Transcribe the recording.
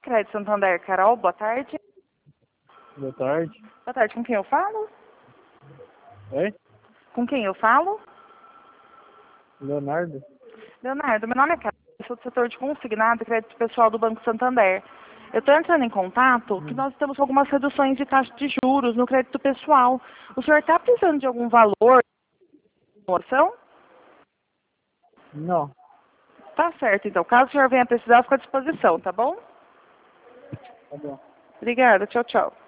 Crédito Santander, Carol, boa tarde. Boa tarde. Boa tarde, com quem eu falo? Oi? Com quem eu falo? Leonardo? Leonardo, meu nome é Carol, eu sou do setor de consignado e crédito pessoal do Banco Santander. Eu estou entrando em contato que nós temos algumas reduções de taxa de juros no crédito pessoal. O senhor está precisando de algum valor de promoção? Não. Tá certo, então. Caso o senhor venha precisar, fico à disposição, tá bom? Tá bom. Obrigada, tchau, tchau.